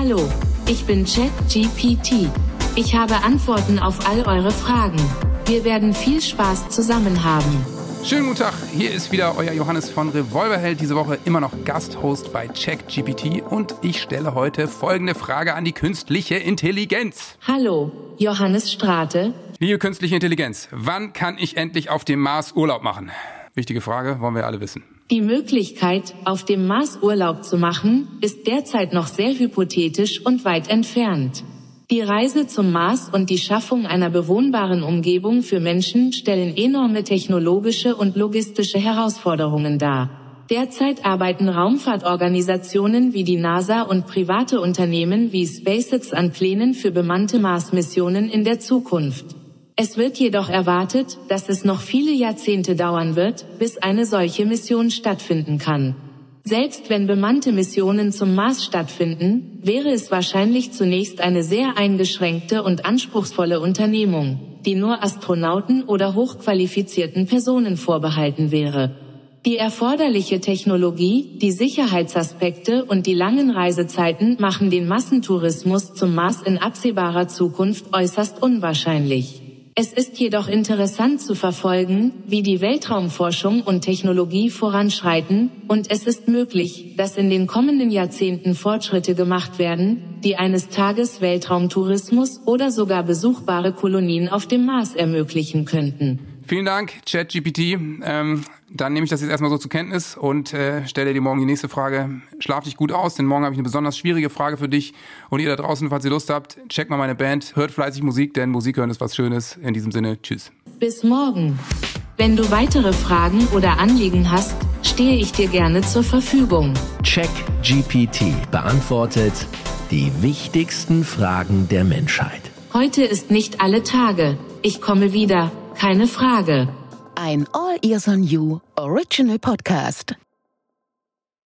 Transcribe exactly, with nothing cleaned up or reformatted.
Hallo, ich bin ChatGPT. Ich habe Antworten auf all eure Fragen. Wir werden viel Spaß zusammen haben. Schönen guten Tag, hier ist wieder euer Johannes von Revolverheld, diese Woche immer noch Gasthost bei ChatGPT und ich stelle heute folgende Frage an die künstliche Intelligenz. Hallo, Johannes Strate. Liebe künstliche Intelligenz, wann kann ich endlich auf dem Mars Urlaub machen? Wichtige Frage, wollen wir alle wissen. Die Möglichkeit, auf dem Mars Urlaub zu machen, ist derzeit noch sehr hypothetisch und weit entfernt. Die Reise zum Mars und die Schaffung einer bewohnbaren Umgebung für Menschen stellen enorme technologische und logistische Herausforderungen dar. Derzeit arbeiten Raumfahrtorganisationen wie die NASA und private Unternehmen wie SpaceX an Plänen für bemannte Mars-Missionen in der Zukunft. Es wird jedoch erwartet, dass es noch viele Jahrzehnte dauern wird, bis eine solche Mission stattfinden kann. Selbst wenn bemannte Missionen zum Mars stattfinden, wäre es wahrscheinlich zunächst eine sehr eingeschränkte und anspruchsvolle Unternehmung, die nur Astronauten oder hochqualifizierten Personen vorbehalten wäre. Die erforderliche Technologie, die Sicherheitsaspekte und die langen Reisezeiten machen den Massentourismus zum Mars in absehbarer Zukunft äußerst unwahrscheinlich. Es ist jedoch interessant zu verfolgen, wie die Weltraumforschung und Technologie voranschreiten, und es ist möglich, dass in den kommenden Jahrzehnten Fortschritte gemacht werden, die eines Tages Weltraumtourismus oder sogar besuchbare Kolonien auf dem Mars ermöglichen könnten. Vielen Dank, ChatGPT. Ähm, dann nehme ich das jetzt erstmal so zur Kenntnis und äh, stelle dir morgen die nächste Frage. Schlaf dich gut aus, denn morgen habe ich eine besonders schwierige Frage für dich. Und ihr da draußen, falls ihr Lust habt, checkt mal meine Band, hört fleißig Musik, denn Musik hören ist was Schönes. In diesem Sinne, tschüss. Bis morgen. Wenn du weitere Fragen oder Anliegen hast, stehe ich dir gerne zur Verfügung. ChatGPT beantwortet die wichtigsten Fragen der Menschheit. Heute ist nicht alle Tage. Ich komme wieder. Keine Frage. Ein All Ears on You Original Podcast.